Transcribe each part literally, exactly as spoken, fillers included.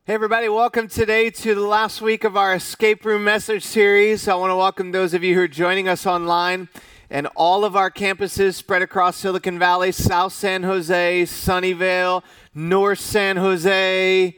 Hey everybody, welcome today to the last week of our Escape Room Message series. I want to welcome those of you who are joining us online and all of our campuses spread across Silicon Valley, South San Jose, Sunnyvale, North San Jose,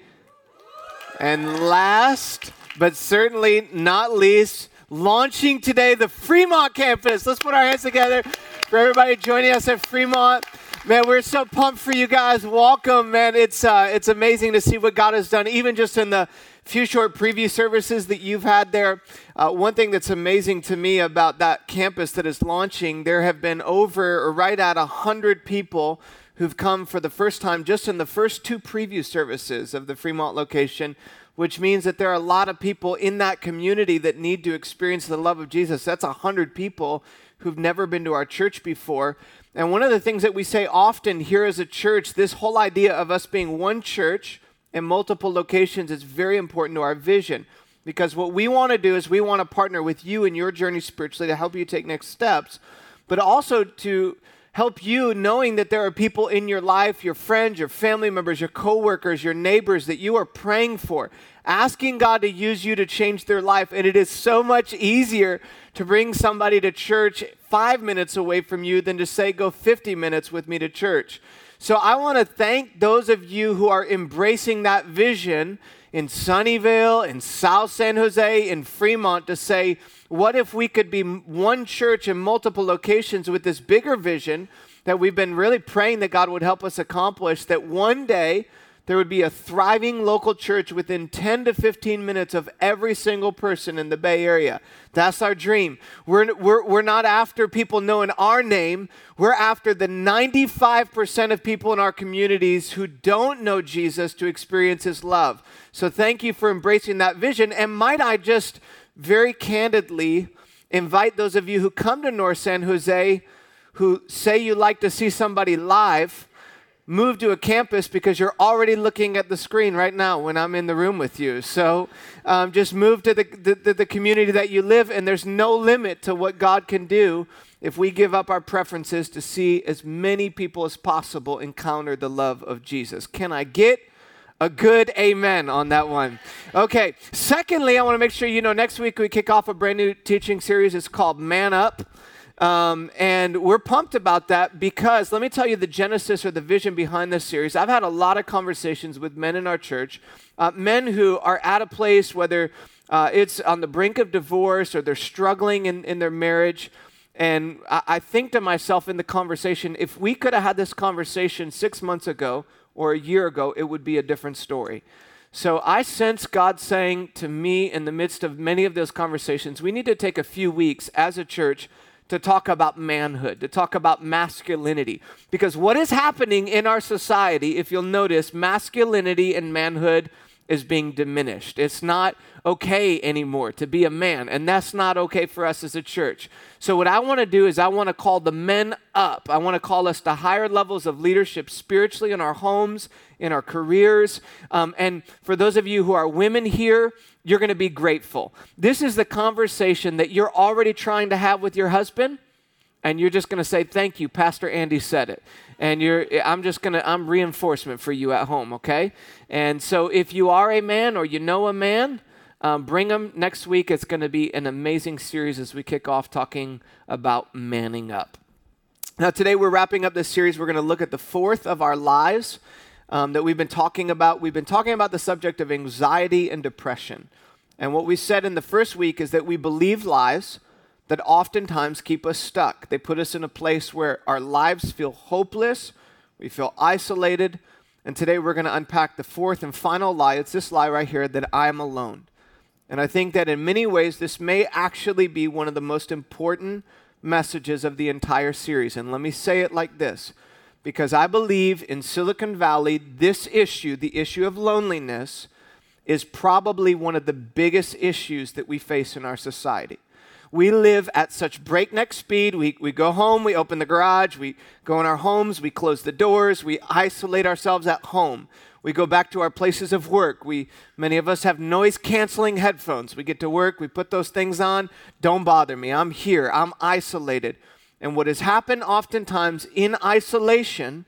and last but certainly not least, launching today the Fremont campus. Let's put our hands together for everybody joining us at Fremont. Man, we're so pumped for you guys. Welcome, man. It's uh, it's amazing to see what God has done, even just in the few short preview services that you've had there. Uh, one thing that's amazing to me about that campus that is launching, there have been over or right at one hundred people who've come for the first time just in the first two preview services of the Fremont location, which means that there are a lot of people in that community that need to experience the love of Jesus. That's one hundred people who've never been to our church before. And one of the things that we say often here as a church, this whole idea of us being one church in multiple locations is very important to our vision. Because what we want to do is we want to partner with you in your journey spiritually to help you take next steps, but also to help you knowing that there are people in your life, your friends, your family members, your coworkers, your neighbors that you are praying for, asking God to use you to change their life. And it is so much easier to bring somebody to church five minutes away from you than to say, go fifty minutes with me to church. So I want to thank those of you who are embracing that vision in Sunnyvale, in South San Jose, in Fremont to say, what if we could be one church in multiple locations with this bigger vision that we've been really praying that God would help us accomplish, that one day there would be a thriving local church within ten to fifteen minutes of every single person in the Bay Area. That's our dream. We're, we're, we're not after people knowing our name. We're after the ninety-five percent of people in our communities who don't know Jesus to experience his love. So thank you for embracing that vision. And might I just very candidly invite those of you who come to North San Jose who say you like to see somebody live, move to a campus because you're already looking at the screen right now when I'm in the room with you. So um, just move to the, the, the community that you live in. There's no limit to what God can do if we give up our preferences to see as many people as possible encounter the love of Jesus. Can I get a good amen on that one? Okay. Secondly, I want to make sure you know next week we kick off a brand new teaching series. It's called Man Up. Um, and we're pumped about that because let me tell you the genesis or the vision behind this series. I've had a lot of conversations with men in our church, uh, men who are at a place, whether uh, it's on the brink of divorce or they're struggling in, in their marriage. And I, I think to myself in the conversation, if we could have had this conversation six months ago or a year ago, it would be a different story. So I sense God saying to me in the midst of many of those conversations, we need to take a few weeks as a church to talk about manhood, to talk about masculinity. Because what is happening in our society, if you'll notice, masculinity and manhood is being diminished. It's not okay anymore to be a man, and that's not okay for us as a church. So what I want to do is I want to call the men up. I want to call us to higher levels of leadership spiritually in our homes, in our careers. Um, and for those of you who are women here, you're going to be grateful. This is the conversation that you're already trying to have with your husband, and you're just going to say, thank you, Pastor Andy said it. And you're, I'm just going to, I'm reinforcement for you at home, okay? And so if you are a man or you know a man, um, bring them next week. It's going to be an amazing series as we kick off talking about manning up. Now today we're wrapping up this series. We're going to look at the fourth of our lives um, that we've been talking about. We've been talking about the subject of anxiety and depression. And what we said in the first week is that we believe lies that oftentimes keep us stuck. They put us in a place where our lives feel hopeless, we feel isolated, and today we're going to unpack the fourth and final lie. It's this lie right here, that I am alone. And I think that in many ways this may actually be one of the most important messages of the entire series. And let me say it like this, because I believe in Silicon Valley, this issue, the issue of loneliness, is probably one of the biggest issues that we face in our society. We live at such breakneck speed. We, we go home, we open the garage, we go in our homes, we close the doors, we isolate ourselves at home. We go back to our places of work. We, many of us have noise-canceling headphones. We get to work, we put those things on. Don't bother me. I'm here. I'm isolated. And what has happened oftentimes in isolation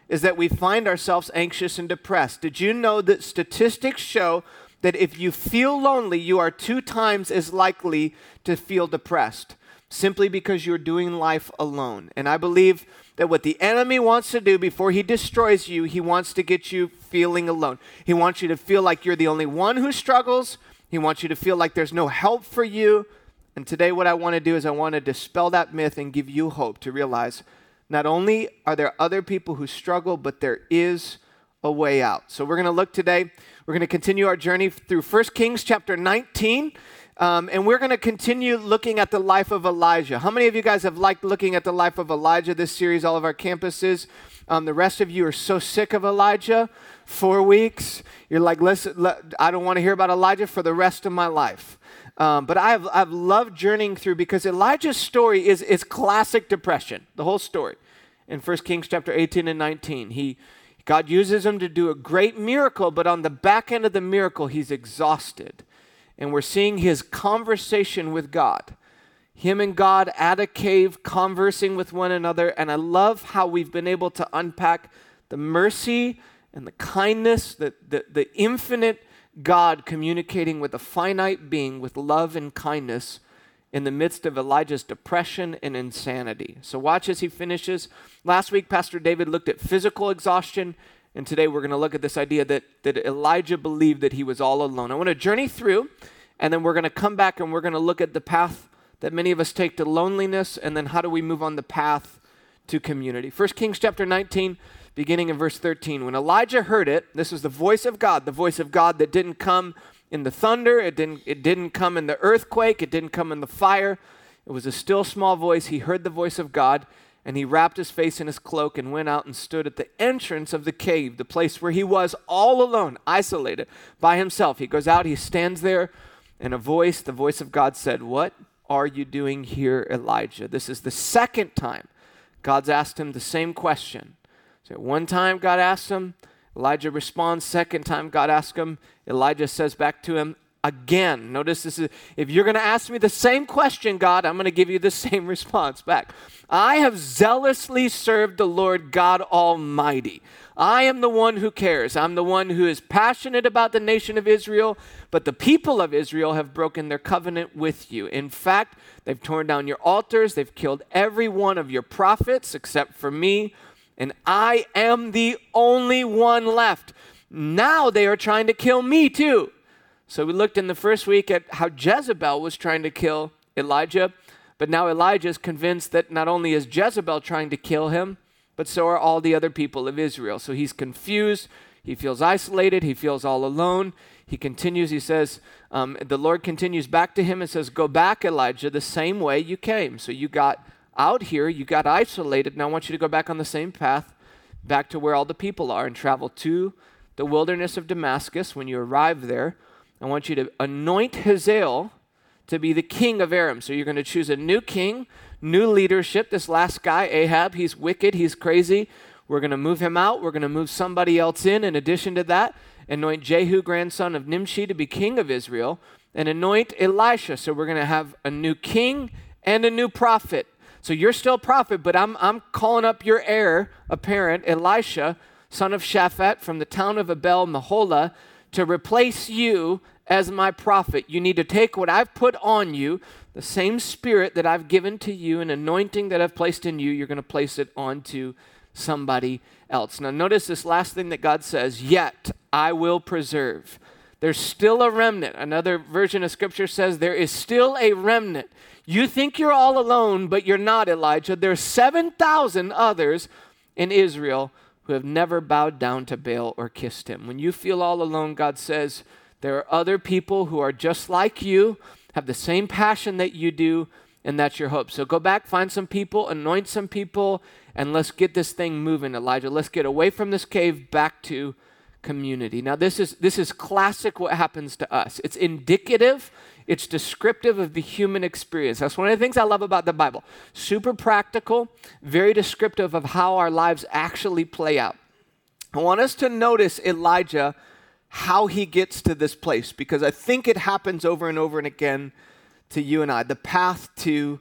is that we find ourselves anxious and depressed. Did you know that statistics show that if you feel lonely, you are two times as likely to feel depressed, simply because you're doing life alone? And I believe that what the enemy wants to do before he destroys you, he wants to get you feeling alone. He wants you to feel like you're the only one who struggles. He wants you to feel like there's no help for you. And today what I want to do is I want to dispel that myth and give you hope to realize not only are there other people who struggle, but there is a way out. So we're going to look today, we're going to continue our journey through First Kings chapter nineteen, um, and we're going to continue looking at the life of Elijah. How many of you guys have liked looking at the life of Elijah this series, all of our campuses? Um, the rest of you are so sick of Elijah. Four weeks. You're like, listen, I don't want to hear about Elijah for the rest of my life. Um, but I've, I've loved journeying through because Elijah's story is, is classic depression, the whole story. In First Kings chapter eighteen and nineteen, he, God uses him to do a great miracle, but on the back end of the miracle, he's exhausted. And we're seeing his conversation with God. Him and God at a cave conversing with one another. And I love how we've been able to unpack the mercy and the kindness, the, the, the infinite God communicating with a finite being with love and kindness in the midst of Elijah's depression and insanity. So watch as he finishes. Last week, Pastor David looked at physical exhaustion, and today we're going to look at this idea that, that Elijah believed that he was all alone. I want to journey through, and then we're going to come back and we're going to look at the path that many of us take to loneliness, and then how do we move on the path to community. First Kings chapter nineteen, beginning in verse thirteen. When Elijah heard it, this was the voice of God, the voice of God that didn't come in the thunder, it didn't, it didn't come in the earthquake, it didn't come in the fire. It was a still small voice. He heard the voice of God, and he wrapped his face in his cloak and went out and stood at the entrance of the cave, the place where he was all alone, isolated by himself. He goes out, he stands there, and a voice, the voice of God said, "What are you doing here, Elijah?" This is the second time God's asked him the same question. So one time God asked him, Elijah responds. Second time God asks him, Elijah says back to him again. Notice this is, if you're going to ask me the same question, God, I'm going to give you the same response back. I have zealously served the Lord God Almighty. I am the one who cares. I'm the one who is passionate about the nation of Israel, but the people of Israel have broken their covenant with you. In fact, they've torn down your altars. They've killed every one of your prophets except for me. And I am the only one left. Now they are trying to kill me too. So we looked in the first week at how Jezebel was trying to kill Elijah. But now Elijah is convinced that not only is Jezebel trying to kill him, but so are all the other people of Israel. So he's confused. He feels isolated. He feels all alone. He continues, he says, um, the Lord continues back to him and says, "Go back, Elijah, the same way you came." So you got out here, you got isolated. Now I want you to go back on the same path, back to where all the people are, and travel to the wilderness of Damascus. When you arrive there, I want you to anoint Hazael to be the king of Aram. So you're going to choose a new king, new leadership. This last guy, Ahab, he's wicked, he's crazy. We're going to move him out. We're going to move somebody else in. In addition to that, anoint Jehu, grandson of Nimshi, to be king of Israel, and anoint Elisha. So we're going to have a new king and a new prophet. So you're still a prophet, but I'm I'm calling up your heir apparent, Elisha, son of Shaphat, from the town of Abel Meholah, to replace you as my prophet. You need to take what I've put on you, the same spirit that I've given to you, an anointing that I've placed in you, you're going to place it onto somebody else. Now notice this last thing that God says, "Yet I will preserve." There's still a remnant. Another version of scripture says there is still a remnant. You think you're all alone, but you're not, Elijah. There's seven thousand others in Israel who have never bowed down to Baal or kissed him. When you feel all alone, God says, there are other people who are just like you, have the same passion that you do, and that's your hope. So go back, find some people, anoint some people, and let's get this thing moving, Elijah. Let's get away from this cave back to community. Now this is this is classic what happens to us. It's indicative, it's descriptive of the human experience. That's one of the things I love about the Bible. Super practical, very descriptive of how our lives actually play out. I want us to notice Elijah, how he gets to this place, because I think it happens over and over and again to you and I, the path to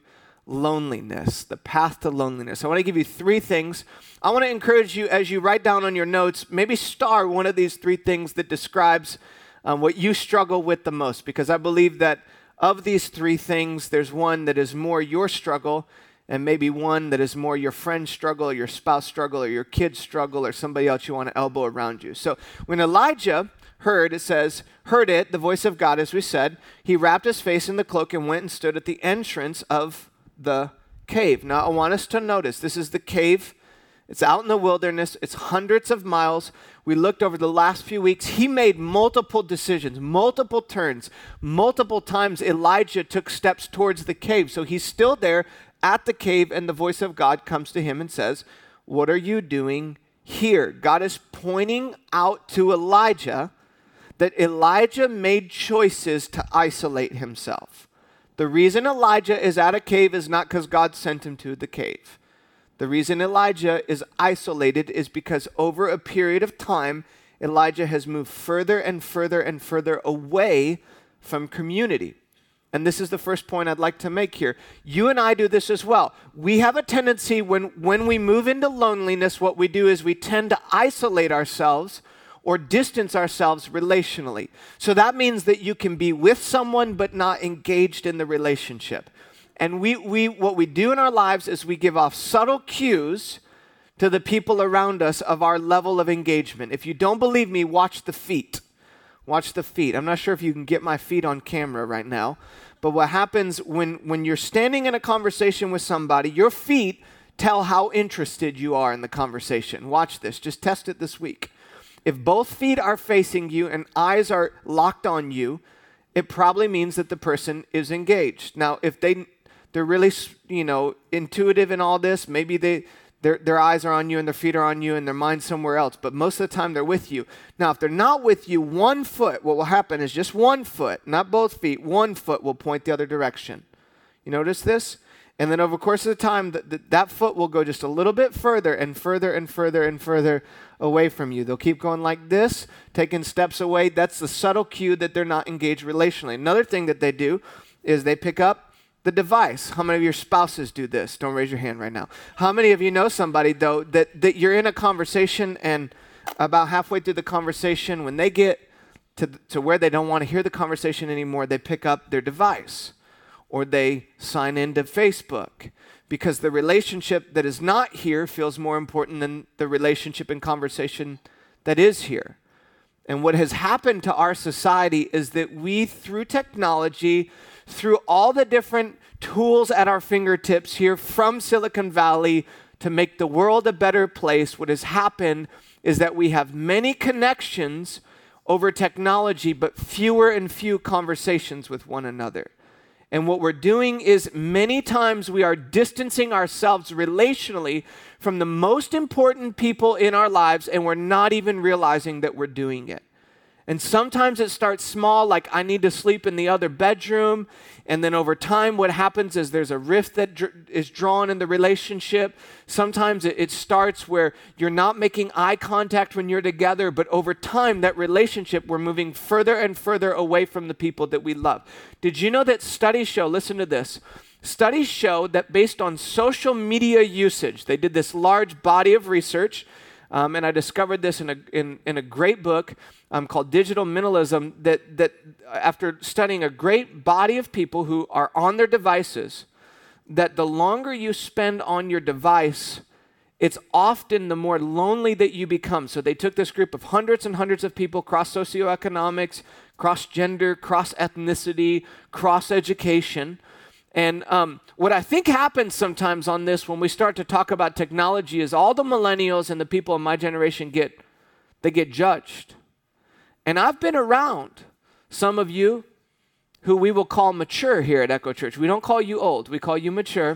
loneliness, the path to loneliness. I want to give you three things. I want to encourage you as you write down on your notes, maybe star one of these three things that describes um, what you struggle with the most, because I believe that of these three things, there's one that is more your struggle, and maybe one that is more your friend's struggle, or your spouse struggle, or your kid's struggle, or somebody else you want to elbow around you. So when Elijah heard, it says, heard it, the voice of God, as we said, he wrapped his face in the cloak and went and stood at the entrance of the cave. Now, I want us to notice, this is the cave. It's out in the wilderness. It's hundreds of miles. We looked over the last few weeks. He made multiple decisions, multiple turns. Multiple times Elijah took steps towards the cave. So he's still there at the cave, and the voice of God comes to him and says, what are you doing here? God is pointing out to Elijah that Elijah made choices to isolate himself. The reason Elijah is at a cave is not because God sent him to the cave. The reason Elijah is isolated is because over a period of time, Elijah has moved further and further and further away from community. And this is the first point I'd like to make here. You and I do this as well. We have a tendency when, when we move into loneliness, what we do is we tend to isolate ourselves or distance ourselves relationally. So that means that you can be with someone but not engaged in the relationship. And we, we, what we do in our lives is we give off subtle cues to the people around us of our level of engagement. If you don't believe me, watch the feet. Watch the feet. I'm not sure if you can get my feet on camera right now, but what happens when, when you're standing in a conversation with somebody, your feet tell how interested you are in the conversation. Watch this. Just test it this week. If both feet are facing you and eyes are locked on you, it probably means that the person is engaged. Now, if they... They're really, you know, intuitive in all this. Maybe they, their, their eyes are on you and their feet are on you and their mind's somewhere else. But most of the time they're with you. Now, if they're not with you, one foot, what will happen is just one foot, not both feet, one foot will point the other direction. You notice this? And then over the course of the time, th- th- that foot will go just a little bit further and further and further and further away from you. They'll keep going like this, taking steps away. That's the subtle cue that they're not engaged relationally. Another thing that they do is they pick up the device. How many of your spouses do this? Don't raise your hand right now. How many of you know somebody, though, that, that you're in a conversation and about halfway through the conversation, when they get to, to where they don't want to hear the conversation anymore, they pick up their device or they sign into Facebook because the relationship that is not here feels more important than the relationship and conversation that is here. And what has happened to our society is that we, through technology, through all the different tools at our fingertips here from Silicon Valley to make the world a better place, what has happened is that we have many connections over technology, but fewer and few conversations with one another. And what we're doing is many times we are distancing ourselves relationally from the most important people in our lives, and we're not even realizing that we're doing it. And sometimes it starts small, like I need to sleep in the other bedroom. And then over time, what happens is there's a rift that dr- is drawn in the relationship. Sometimes it, it starts where you're not making eye contact when you're together, but over time, that relationship, we're moving further and further away from the people that we love. Did you know that studies show, listen to this, studies show that based on social media usage, they did this large body of research, Um, and I discovered this in a in, in a great book um, called Digital Minimalism, that, that after studying a great body of people who are on their devices, that the longer you spend on your device, it's often the more lonely that you become. So they took this group of hundreds and hundreds of people, cross socioeconomics, cross gender, cross ethnicity, cross education. And um, what I think happens sometimes on this when we start to talk about technology is all the millennials and the people in my generation get, they get judged. And I've been around some of you who we will call mature here at Echo Church. We don't call you old, we call you mature.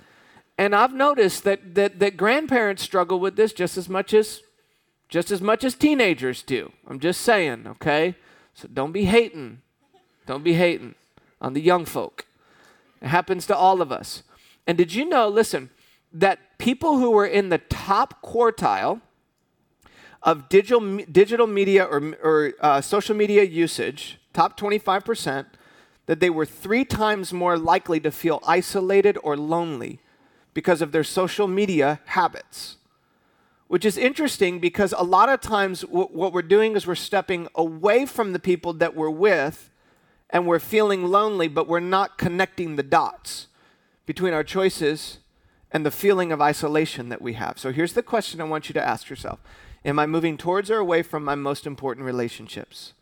And I've noticed that that, that grandparents struggle with this just as much as just as much as teenagers do. I'm just saying, okay? So don't be hating. Don't be hating on the young folk. It happens to all of us. And did you know, listen, that people who were in the top quartile of digital digital media or, or uh, social media usage, top twenty-five percent, that they were three times more likely to feel isolated or lonely because of their social media habits. Which is interesting because a lot of times w- what we're doing is we're stepping away from the people that we're with and we're feeling lonely, but we're not connecting the dots between our choices and the feeling of isolation that we have. So here's the question I want you to ask yourself. Am I moving towards or away from my most important relationships?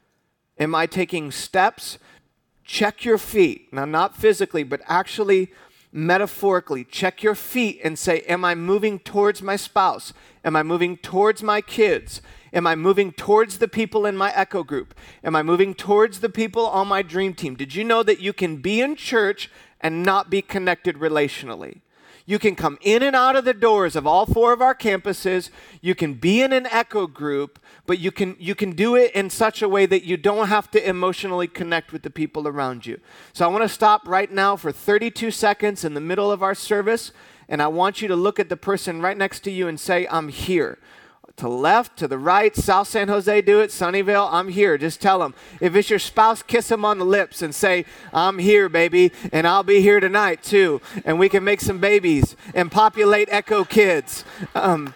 Am I taking steps? Check your feet. Now, not physically, but actually metaphorically. Check your feet and say, am I moving towards my spouse? Am I moving towards my kids? Am I moving towards the people in my Echo group? Am I moving towards the people on my dream team? Did you know that you can be in church and not be connected relationally? You can come in and out of the doors of all four of our campuses. You can be in an Echo group, but you can you can do it in such a way that you don't have to emotionally connect with the people around you. So I want to stop right now for thirty-two seconds in the middle of our service, and I want you to look at the person right next to you and say, I'm here. To the left, to the right, South San Jose, do it. Sunnyvale, I'm here. Just tell them. If it's your spouse, kiss them on the lips and say, I'm here, baby, and I'll be here tonight, too. And we can make some babies and populate Echo Kids. Um,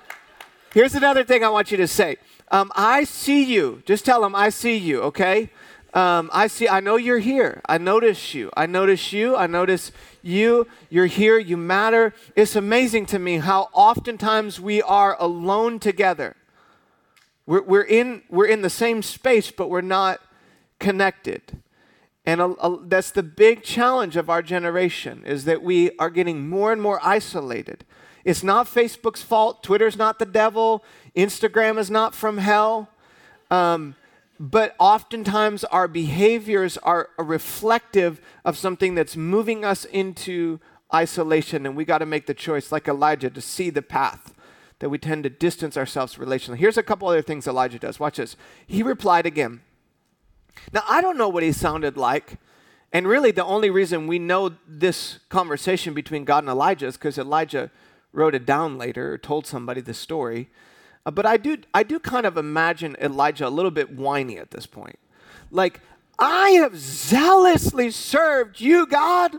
here's another thing I want you to say. Um, I see you. Just tell them, I see you, okay? Um, I see, I know you're here. I notice you. I notice you. I notice you. You're here. You matter. It's amazing to me how oftentimes we are alone together. We're, we're in we're in the same space, but we're not connected. And a, a, that's the big challenge of our generation, is that we are getting more and more isolated. It's not Facebook's fault. Twitter's not the devil. Instagram is not from hell. Um, But oftentimes our behaviors are reflective of something that's moving us into isolation, and we got to make the choice, like Elijah, to see the path that we tend to distance ourselves relationally. Here's a couple other things Elijah does. Watch this. He replied again. Now, I don't know what he sounded like, and really the only reason we know this conversation between God and Elijah is because Elijah wrote it down later or told somebody the story. Uh, but I do I do kind of imagine Elijah a little bit whiny at this point. Like, I have zealously served you, God,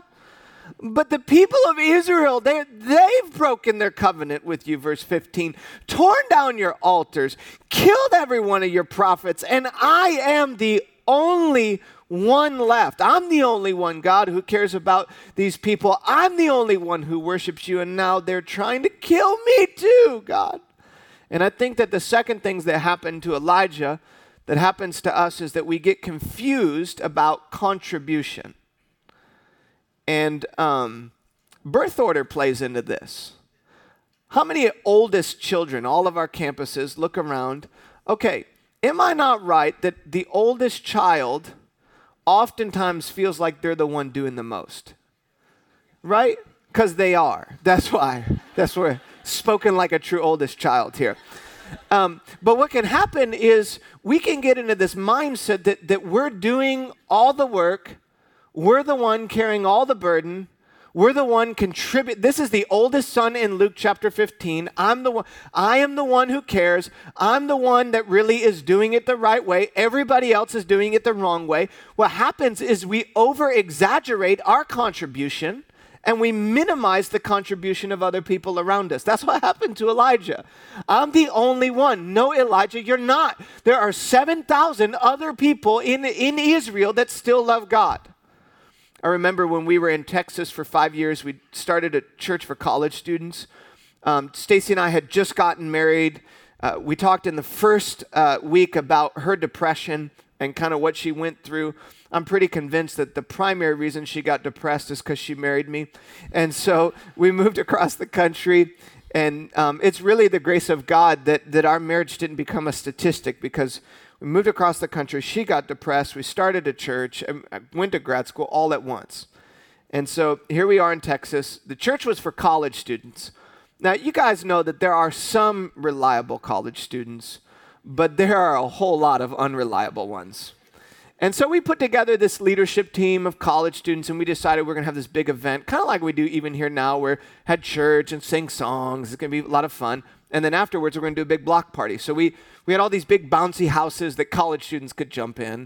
but the people of Israel, they, they've broken their covenant with you, verse fifteen, torn down your altars, killed every one of your prophets, and I am the only one left. I'm the only one, God, who cares about these people. I'm the only one who worships you, and now they're trying to kill me too, God. And I think that the second things that happened to Elijah that happens to us is that we get confused about contribution. And um, birth order plays into this. How many oldest children, all of our campuses, look around? Okay, am I not right that the oldest child oftentimes feels like they're the one doing the most? Right? Because they are. That's why. That's where. Spoken like a true oldest child here. Um, but what can happen is we can get into this mindset that, that we're doing all the work, we're the one carrying all the burden, we're the one contribute. This is the oldest son in Luke chapter fifteen. I'm the one, I am the one who cares. I'm the one that really is doing it the right way. Everybody else is doing it the wrong way. What happens is we over-exaggerate our contribution, and we minimize the contribution of other people around us. That's what happened to Elijah. I'm the only one. No, Elijah, you're not. There are seven thousand other people in, in Israel that still love God. I remember when we were in Texas for five years, we started a church for college students. Um, Stacy and I had just gotten married. Uh, we talked in the first uh, week about her depression and kind of what she went through. I'm pretty convinced that the primary reason she got depressed is because she married me. And so we moved across the country, and um, it's really the grace of God that, that our marriage didn't become a statistic, because we moved across the country, she got depressed, we started a church, and I went to grad school all at once. And so here we are in Texas. The church was for college students. Now, you guys know that there are some reliable college students, but there are a whole lot of unreliable ones. And so we put together this leadership team of college students, and we decided we're going to have this big event, kind of like we do even here now, where had church and sing songs. It's going to be a lot of fun. And then afterwards, we're going to do a big block party. So we, we had all these big bouncy houses that college students could jump in.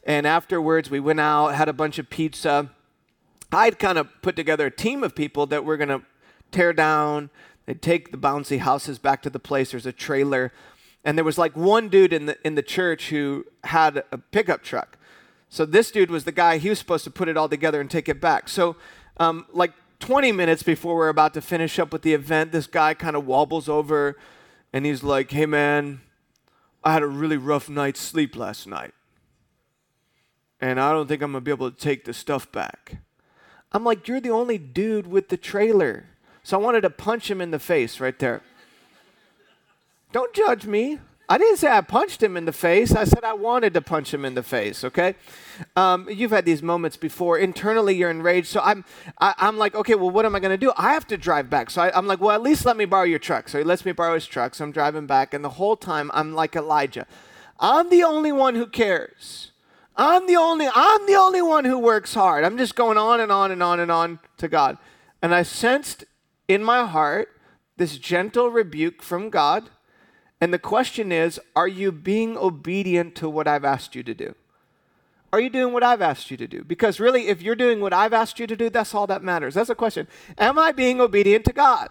And afterwards, we went out, had a bunch of pizza. I'd kind of put together a team of people that were going to tear down. They'd take the bouncy houses back to the place. There's a trailer. And there was like one dude in the in the church who had a pickup truck. So this dude was the guy, he was supposed to put it all together and take it back. So um, like twenty minutes before we're about to finish up with the event, this guy kind of wobbles over and he's like, hey man, I had a really rough night's sleep last night. And I don't think I'm going to be able to take the stuff back. I'm like, you're the only dude with the trailer. So I wanted to punch him in the face right there. Don't judge me. I didn't say I punched him in the face. I said I wanted to punch him in the face, okay? Um, you've had these moments before. Internally, you're enraged. So I'm I, I'm like, okay, well, what am I going to do? I have to drive back. So I, I'm like, well, at least let me borrow your truck. So he lets me borrow his truck. So I'm driving back. And the whole time, I'm like Elijah. I'm the only one who cares. I'm the only, I'm the only one who works hard. I'm just going on and on and on and on to God. And I sensed in my heart this gentle rebuke from God. And the question is, are you being obedient to what I've asked you to do? Are you doing what I've asked you to do? Because really, if you're doing what I've asked you to do, that's all that matters. That's the question. Am I being obedient to God?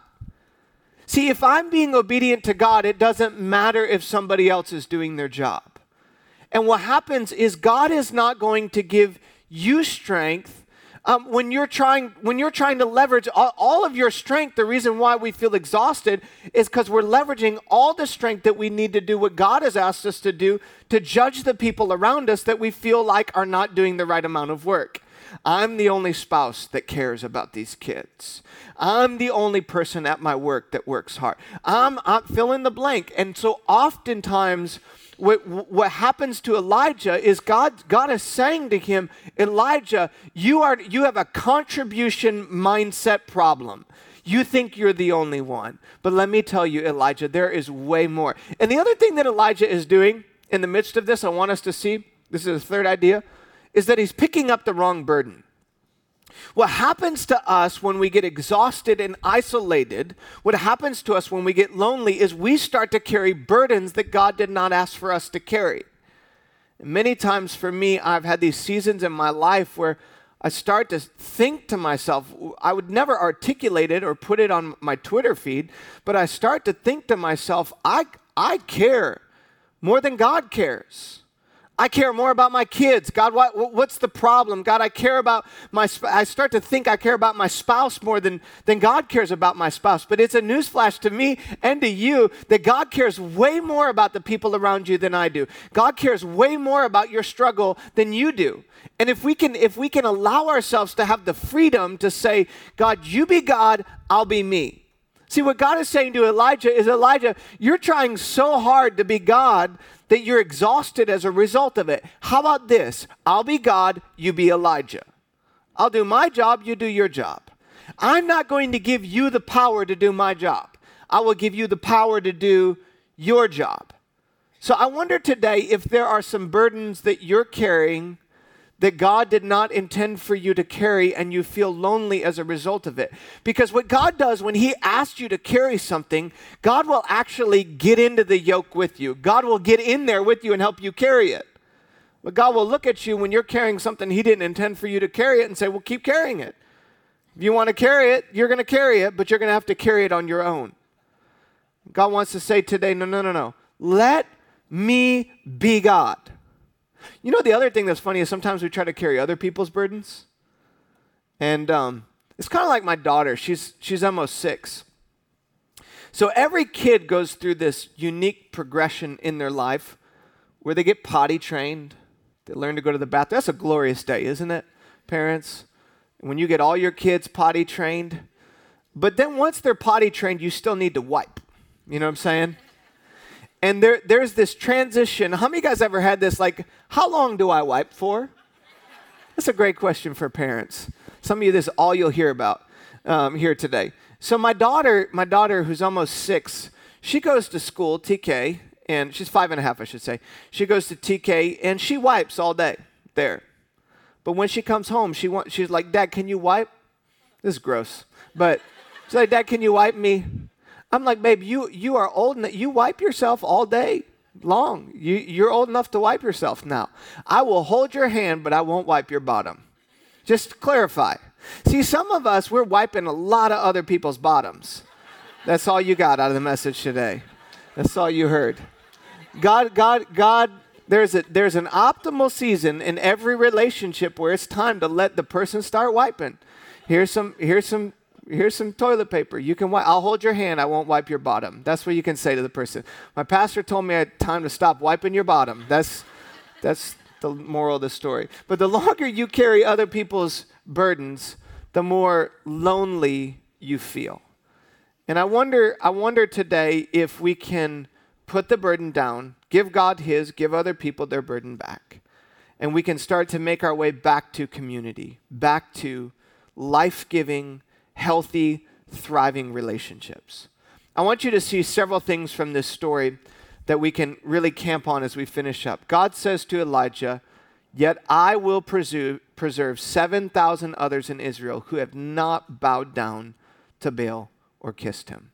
See, if I'm being obedient to God, it doesn't matter if somebody else is doing their job. And what happens is God is not going to give you strength um, when you're trying when you're trying to leverage all, all of your strength. The reason why we feel exhausted is because we're leveraging all the strength that we need to do what God has asked us to do to judge the people around us that we feel like are not doing the right amount of work. I'm the only spouse that cares about these kids. I'm the only person at my work that works hard. I'm, I'm fill in the blank. And so oftentimes what, what happens to Elijah is God, God is saying to him, Elijah, you are you have a contribution mindset problem. You think you're the only one. But let me tell you, Elijah, there is way more. And the other thing that Elijah is doing in the midst of this, I want us to see, this is the third idea, is that he's picking up the wrong burden. What happens to us when we get exhausted and isolated, what happens to us when we get lonely is we start to carry burdens that God did not ask for us to carry. And many times for me, I've had these seasons in my life where I start to think to myself, I would never articulate it or put it on my Twitter feed, but I start to think to myself, I, I care more than God cares. I care more about my kids. God, what, what's the problem? God, I care about my, I start to think I care about my spouse more than, than God cares about my spouse. But it's a newsflash to me and to you that God cares way more about the people around you than I do. God cares way more about your struggle than you do. And if we can, if we can allow ourselves to have the freedom to say, God, you be God, I'll be me. See, what God is saying to Elijah is, Elijah, you're trying so hard to be God that you're exhausted as a result of it. How about this? I'll be God, you be Elijah. I'll do my job, you do your job. I'm not going to give you the power to do my job. I will give you the power to do your job. So I wonder today if there are some burdens that you're carrying that God did not intend for you to carry and you feel lonely as a result of it. Because what God does when he asks you to carry something, God will actually get into the yoke with you. God will get in there with you and help you carry it. But God will look at you when you're carrying something he didn't intend for you to carry it and say, well, keep carrying it. If you want to carry it, you're going to carry it, but you're going to have to carry it on your own. God wants to say today, no, no, no, no. Let me be God. You know, the other thing that's funny is sometimes we try to carry other people's burdens. And um, it's kind of like my daughter. She's she's almost six. So every kid goes through this unique progression in their life where they get potty trained. They learn to go to the bathroom. That's a glorious day, isn't it, parents? When you get all your kids potty trained. But then once they're potty trained, you still need to wipe. You know what I'm saying? And there, there's this transition. How many of you guys ever had this, like, how long do I wipe for? That's a great question for parents. Some of you, this is all you'll hear about um, here today. So my daughter, my daughter, who's almost six, she goes to school, T K, and she's five and a half, I should say. She goes to T K, and she wipes all day there. But when she comes home, she want, she's like, Dad, can you wipe? This is gross. But she's like, Dad, can you wipe me? I'm like, babe, you you are old enough. You wipe yourself all day. long. You, you're old enough to wipe yourself now. I will hold your hand, but I won't wipe your bottom. Just to clarify. See, some of us, we're wiping a lot of other people's bottoms. That's all you got out of the message today. That's all you heard. God, God, God, there's a there's an optimal season in every relationship where it's time to let the person start wiping. Here's some, here's some, here's some toilet paper. You can wipe. I'll hold your hand. I won't wipe your bottom. That's what you can say to the person. My pastor told me I had time to stop wiping your bottom. That's, that's the moral of the story. But the longer you carry other people's burdens, the more lonely you feel. And I wonder, I wonder today if we can put the burden down, give God his, give other people their burden back. And we can start to make our way back to community, back to life-giving, healthy, thriving relationships. I want you to see several things from this story that we can really camp on as we finish up. God says to Elijah, "Yet I will preserve, preserve seven thousand others in Israel who have not bowed down to Baal or kissed him."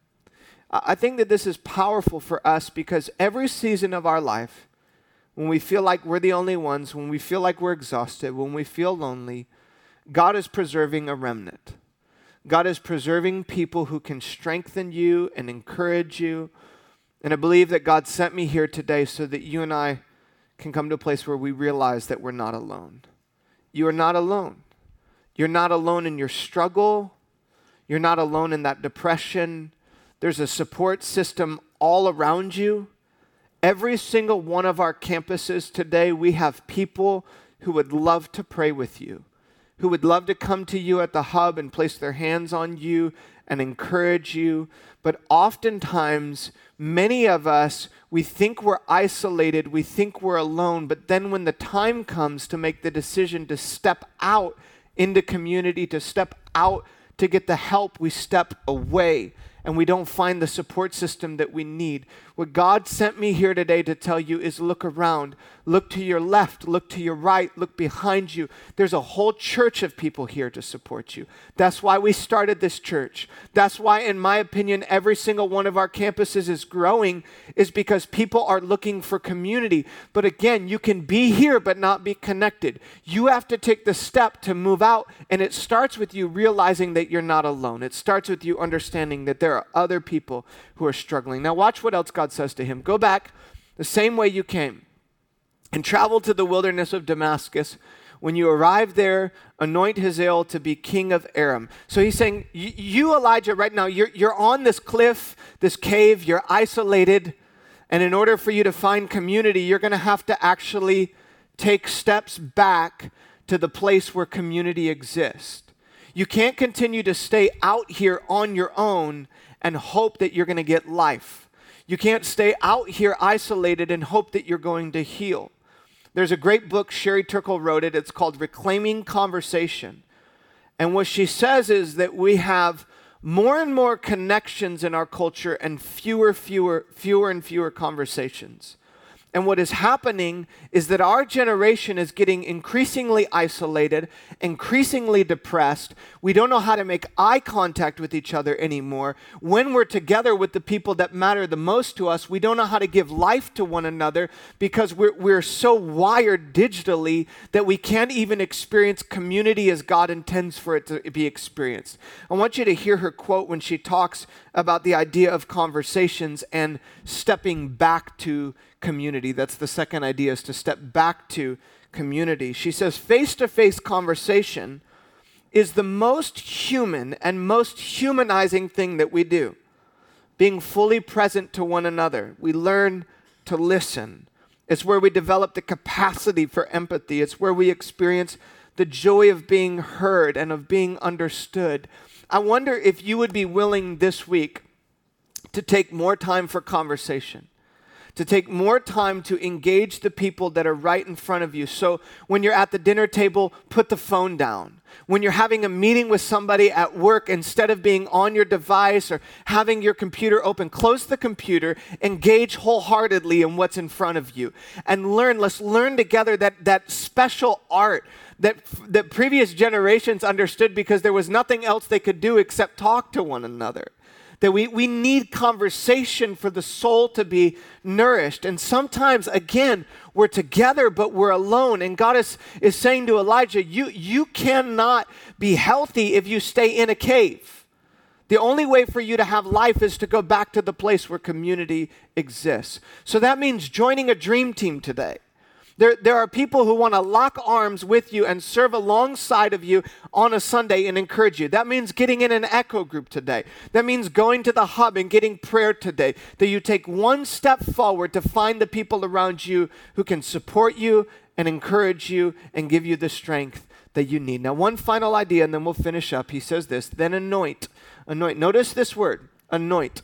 I think that this is powerful for us because every season of our life, when we feel like we're the only ones, when we feel like we're exhausted, when we feel lonely, God is preserving a remnant. God is preserving people who can strengthen you and encourage you. And I believe that God sent me here today so that you and I can come to a place where we realize that we're not alone. You are not alone. You're not alone in your struggle. You're not alone in that depression. There's a support system all around you. Every single one of our campuses today, we have people who would love to pray with you, who would love to come to you at the hub and place their hands on you and encourage you. But oftentimes, many of us, we think we're isolated, we think we're alone, but then when the time comes to make the decision to step out into community, to step out to get the help, we step away. And we don't find the support system that we need. What God sent me here today to tell you is look around. Look to your left. Look to your right. Look behind you. There's a whole church of people here to support you. That's why we started this church. That's why, in my opinion, every single one of our campuses is growing, is because people are looking for community. But again, you can be here but not be connected. You have to take the step to move out, and it starts with you realizing that you're not alone. It starts with you understanding that there are other people who are struggling. Now watch what else God says to him. Go back the same way you came and travel to the wilderness of Damascus. When you arrive there, anoint Hazael to be king of Aram. So he's saying, you, Elijah, right now, you're, you're on this cliff, this cave, you're isolated. And in order for you to find community, you're going to have to actually take steps back to the place where community exists. You can't continue to stay out here on your own and hope that you're going to get life. You can't stay out here isolated and hope that you're going to heal. There's a great book, Sherry Turkle wrote it. It's called Reclaiming Conversation. And what she says is that we have more and more connections in our culture and fewer, fewer, fewer and fewer conversations. And what is happening is that our generation is getting increasingly isolated, increasingly depressed. We don't know how to make eye contact with each other anymore. When we're together with the people that matter the most to us, we don't know how to give life to one another because we're, we're so wired digitally that we can't even experience community as God intends for it to be experienced. I want you to hear her quote when she talks about the idea of conversations and stepping back to community. That's the second idea, is to step back to community. She says, face-to-face conversation is the most human and most humanizing thing that we do. Being fully present to one another. We learn to listen. It's where we develop the capacity for empathy. It's where we experience the joy of being heard and of being understood. I wonder if you would be willing this week to take more time for conversation, to take more time to engage the people that are right in front of you. So when you're at the dinner table, put the phone down. When you're having a meeting with somebody at work, instead of being on your device or having your computer open, close the computer, engage wholeheartedly in what's in front of you. And learn, let's learn together that, that special art that, that previous generations understood because there was nothing else they could do except talk to one another. That we, we need conversation for the soul to be nourished. And sometimes, again, we're together, but we're alone. And God is, is saying to Elijah, you, you cannot be healthy if you stay in a cave. The only way for you to have life is to go back to the place where community exists. So that means joining a dream team today. There, there are people who want to lock arms with you and serve alongside of you on a Sunday and encourage you. That means getting in an echo group today. That means going to the hub and getting prayer today. That you take one step forward to find the people around you who can support you and encourage you and give you the strength that you need. Now, one final idea and then we'll finish up. He says this, then anoint. Anoint. Notice this word, anoint.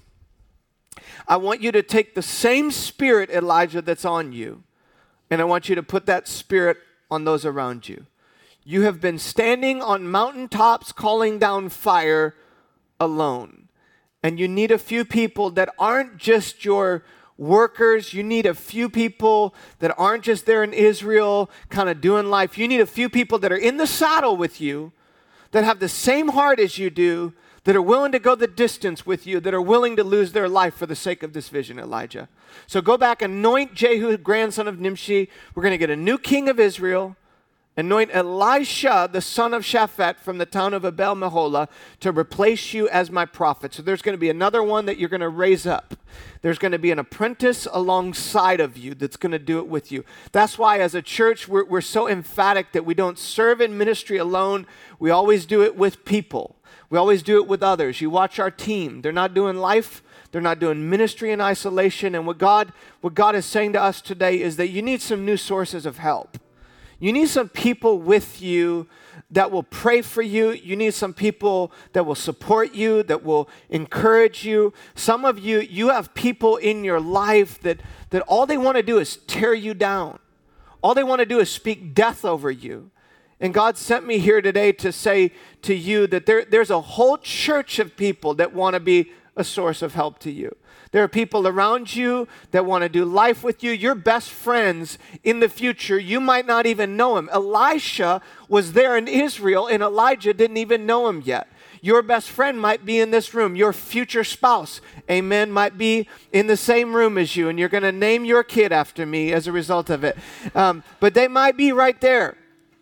I want you to take the same spirit, Elijah, that's on you. And I want you to put that spirit on those around you. You have been standing on mountaintops calling down fire alone. And you need a few people that aren't just your workers. You need a few people that aren't just there in Israel kind of doing life. You need a few people that are in the saddle with you, that have the same heart as you do, that are willing to go the distance with you, that are willing to lose their life for the sake of this vision, Elijah. So go back, anoint Jehu, grandson of Nimshi. We're going to get a new king of Israel. Anoint Elisha, the son of Shaphat, from the town of Abel Meholah, to replace you as my prophet. So there's going to be another one that you're going to raise up. There's going to be an apprentice alongside of you that's going to do it with you. That's why as a church, we're, we're so emphatic that we don't serve in ministry alone. We always do it with people. We always do it with others. You watch our team. They're not doing life. They're not doing ministry in isolation. And what God, what God is saying to us today is that you need some new sources of help. You need some people with you that will pray for you. You need some people that will support you, that will encourage you. Some of you, you have people in your life that, that all they want to do is tear you down. All they want to do is speak death over you. And God sent me here today to say to you that there, there's a whole church of people that want to be a source of help to you. There are people around you that want to do life with you. Your best friends in the future, you might not even know him. Elisha was there in Israel and Elijah didn't even know him yet. Your best friend might be in this room. Your future spouse, amen, might be in the same room as you. And you're going to name your kid after me as a result of it. Um, but they might be right there.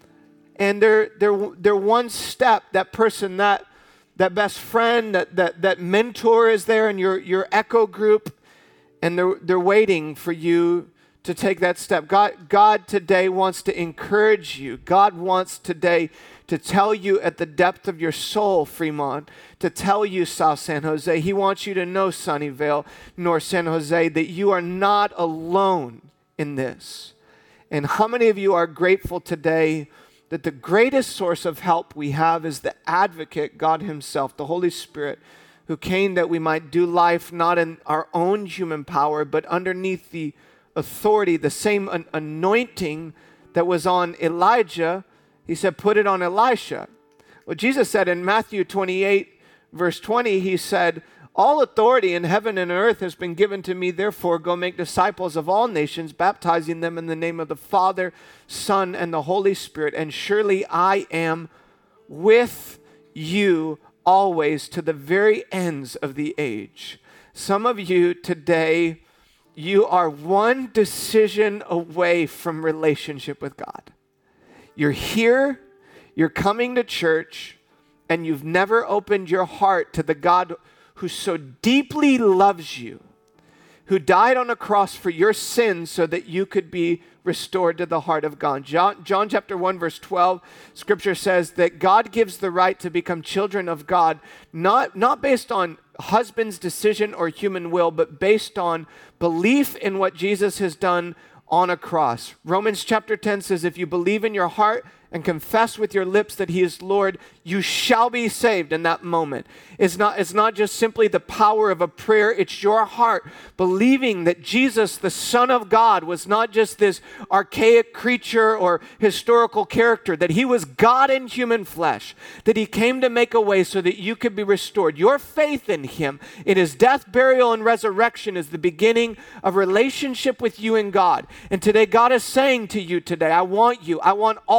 And they're, they're, they're one step, that person, that that best friend, that, that, that mentor is there in your, your echo group, and they're, they're waiting for you to take that step. God, God today wants to encourage you. God wants today to tell you at the depth of your soul, Fremont, to tell you, South San Jose. He wants you to know, Sunnyvale, North San Jose, that you are not alone in this. And how many of you are grateful today that the greatest source of help we have is the advocate, God himself, the Holy Spirit, who came that we might do life not in our own human power, but underneath the authority, the same an- anointing that was on Elijah. He said, put it on Elisha. Well, Jesus said in Matthew twenty-eight, verse twenty, he said, all authority in heaven and earth has been given to me. Therefore, go make disciples of all nations, baptizing them in the name of the Father, Son, and the Holy Spirit. And surely I am with you always to the very ends of the age. Some of you today, you are one decision away from relationship with God. You're here, you're coming to church, and you've never opened your heart to the God who so deeply loves you, who died on a cross for your sins so that you could be restored to the heart of God. John, John chapter one, verse twelve, scripture says that God gives the right to become children of God, not, not based on husband's decision or human will, but based on belief in what Jesus has done on a cross. Romans chapter ten says, if you believe in your heart and confess with your lips that he is Lord, you shall be saved in that moment. It's not, it's not just simply the power of a prayer, it's your heart believing that Jesus, the Son of God, was not just this archaic creature or historical character, that he was God in human flesh, that he came to make a way so that you could be restored. Your faith in him, in his death, burial, and resurrection is the beginning of relationship with you and God. And today God is saying to you today, I want you, I want all of you,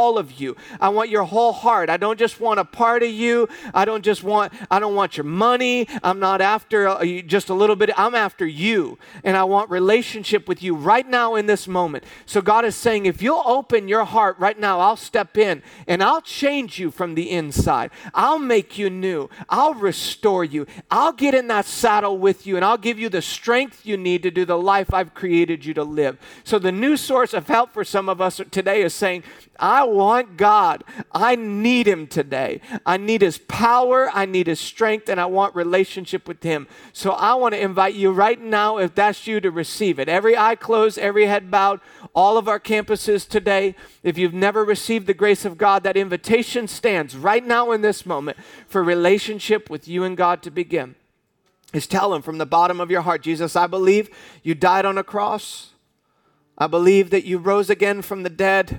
you. I want your whole heart. I don't just want a part of you. I don't just want, I don't want your money. I'm not after uh, just a little bit. I'm after you. And I want relationship with you right now in this moment. So God is saying, if you'll open your heart right now, I'll step in and I'll change you from the inside. I'll make you new. I'll restore you. I'll get in that saddle with you and I'll give you the strength you need to do the life I've created you to live. So the new source of help for some of us today is saying, I want God. I need him today. I need his power. I need his strength, and I want relationship with him. So I want to invite you right now, if that's you, to receive it. Every eye closed, every head bowed, all of our campuses today. If you've never received the grace of God, that invitation stands right now in this moment for relationship with you and God to begin. Is tell him from the bottom of your heart, Jesus, I believe you died on a cross. I believe that you rose again from the dead.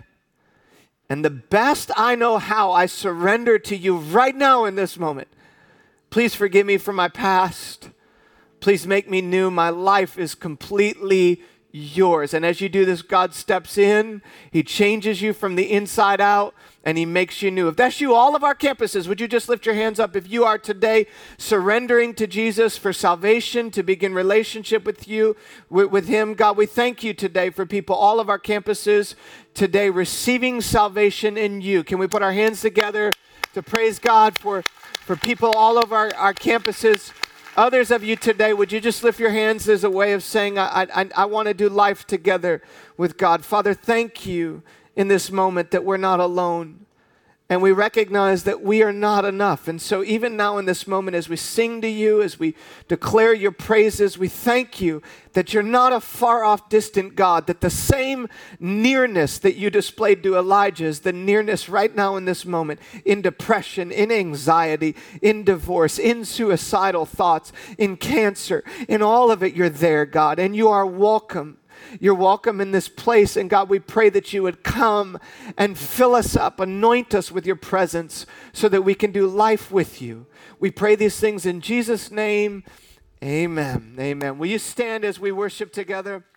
And the best I know how, I surrender to you right now in this moment. Please forgive me for my past. Please make me new. My life is completely yours. And as you do this, God steps in. He changes you from the inside out, and he makes you new. If that's you, all of our campuses, would you just lift your hands up if you are today surrendering to Jesus for salvation, to begin relationship with you, with, with him? God, we thank you today for people, all of our campuses today receiving salvation in you. Can we put our hands together to praise God for, for people all of our, our campuses? Others of you today, would you just lift your hands as a way of saying, I, I, I want to do life together with God. Father, thank you in this moment that we're not alone. And we recognize that we are not enough. And so even now in this moment, as we sing to you, as we declare your praises, we thank you that you're not a far off distant God, that the same nearness that you displayed to Elijah is the nearness right now in this moment, in depression, in anxiety, in divorce, in suicidal thoughts, in cancer, in all of it, you're there, God, and you are welcome. You're welcome in this place. And God, we pray that you would come and fill us up, anoint us with your presence so that we can do life with you. We pray these things in Jesus' name. Amen. Amen. Will you stand as we worship together?